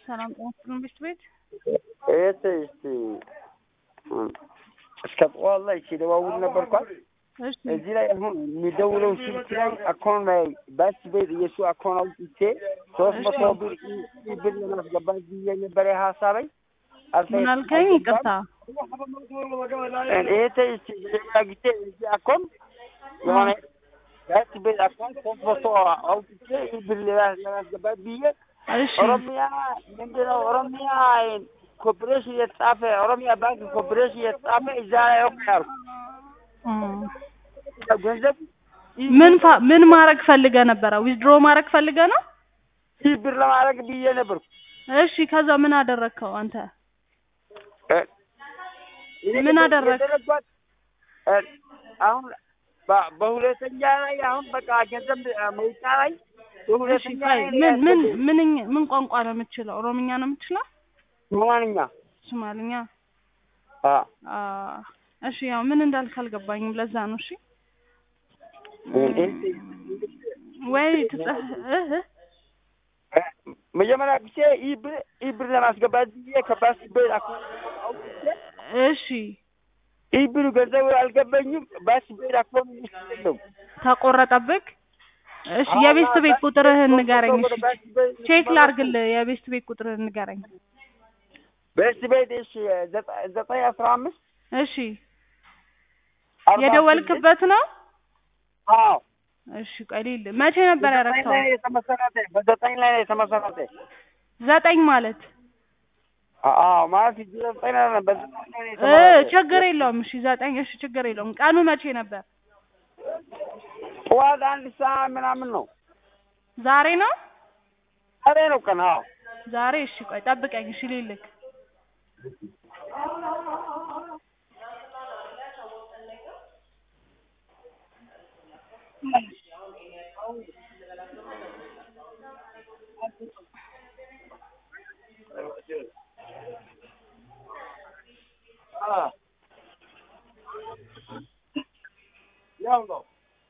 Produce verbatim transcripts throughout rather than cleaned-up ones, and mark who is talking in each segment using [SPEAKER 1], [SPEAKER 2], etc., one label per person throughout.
[SPEAKER 1] ሰላም ጤና ቤት
[SPEAKER 2] እት እስቲ እስከ والله ሲደዋውል ነበርኳል እዚህ ላይ አሁን የሚደውለው ስልክ ላይ አካውንት ላይ ባስ ቤት የሱ አካውንት ውስጥ ሶስት መቶ ብር ብር ለማስገባት የነበረ ሐሳበኝ
[SPEAKER 1] ምናልከኝ ይቅርታ
[SPEAKER 2] እት እስቲ ያግቴ እዚህ አካውንት የሆነ ባስ ቤት አካውንት ሶስት መቶ አውጥቼ ብር ለማስገባት ብዬ ኦሮሚያ ምንድነው ኦሮሚያ ኮርፖሬሽን የጻፈ ኦሮሚያ ባንክ ኮርፖሬሽን የጻፈ እዛ ላይ ወጣው ገንዘብ
[SPEAKER 1] ምን ምን ማድረግ ፈልገ ነበር? ዊዝድሮ ማድረግ ፈልገ ነው?
[SPEAKER 2] ብር ለማድረግ ብዬ ነበር።
[SPEAKER 1] እሺ ከዛ ምን አደረከው አንተ? ምን አደረክ?
[SPEAKER 2] አሁን በሁለተኛ ላይ አሁን በቃ ገንዘብ መውጫ ላይ በሁለተኛ
[SPEAKER 1] ምን ምን ምን ምን ቋንቋ ነው የምትችለው? ኦሮምኛ ነው የምትችለው?
[SPEAKER 2] ሶማሊኛ
[SPEAKER 1] ሶማሊኛ
[SPEAKER 2] አ
[SPEAKER 1] አ እሺ ያው ምን እንዳልክ አልገባኝም ለዛ ነው እሺ ወይ ትጽፍ እህ
[SPEAKER 2] መጀመሪያ ጊዜ ኢብር ኢብር ለማስገባት ጊዜ ከባስ ቤት አካውንት
[SPEAKER 1] እሺ
[SPEAKER 2] ኢብሩ ገንዘብ አልገባኝም ባስ ቤት አካውንት ነው
[SPEAKER 1] ተቆረጠብክ እሺ የቤስት ቤት ቁጥርህን ንገረኝ እሺ ቼክ ላድርግልህ የቤስት ቤት ቁጥርህን ንገረኝ
[SPEAKER 2] ቤስት ቤት እሺ ዘጠኝ አስራ አምስት
[SPEAKER 1] እሺ የደወልክበት ነው?
[SPEAKER 2] አዎ
[SPEAKER 1] እሺ ቀሊል መቼ ነበር ያረከው?
[SPEAKER 2] የተመሰረተ በዘጠኝ ላይ ነው የተመሰረተ
[SPEAKER 1] ዘጠኝ ማለት
[SPEAKER 2] አዎ ማለት ዘጠኝ ላይ በዘጠኝ ላይ
[SPEAKER 1] እ ችግር የለውም እሺ ዘጠኝ እሺ ችግር የለውም ቀኑ መቼ ነበር?
[SPEAKER 2] ጠዋት አንድ ሰዓት ምናምን ነው
[SPEAKER 1] ዛሬ ነው?
[SPEAKER 2] ዛሬ ነው ቀን አዎ
[SPEAKER 1] ዛሬ እሺ ቆይ ጠብቀኝ እሺ ልልክ
[SPEAKER 2] አ ያው ነው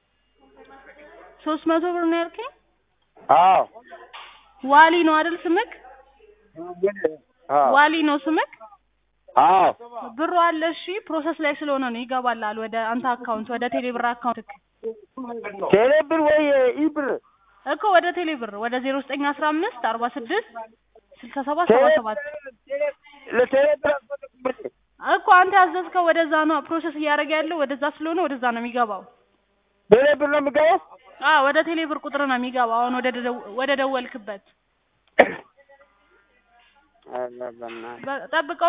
[SPEAKER 1] ሶስት መቶ ብር ነው ያልከኝ?
[SPEAKER 2] አዎ
[SPEAKER 1] ዋሊ ነው አይደል ስምክ?
[SPEAKER 2] አዎ
[SPEAKER 1] ዋሊ ነው ስምክ?
[SPEAKER 2] አዎ
[SPEAKER 1] ብሩ አለ እሺ ፕሮሰስ ላይ ስለሆነ ነው ይገባላል ወደ አንተ አካውንት ወደ ቴሌብር አካውንት
[SPEAKER 2] ቴሌብር ወይ ኢብር
[SPEAKER 1] እኮ ወደ ቴሌብር ወደ ዜሮ ዘጠኝ አስራ አምስት አርባ ስድስት ስልሳ ሰባት ሰባ ሰባት
[SPEAKER 2] ለቴሌብር
[SPEAKER 1] እኮ አንተ ያዘዝከው ወደዛ ነው ፕሮሰስ እያደረገ ያለው ወደዛ ስለሆነ ወደዛ ነው የሚገባው
[SPEAKER 2] ቴሌብር ነው የሚገባው?
[SPEAKER 1] አዎ ወደ ቴሌብር ቁጥር ነው የሚገባው አሁን ወደ ወደ ደወልክበት ጠብቀው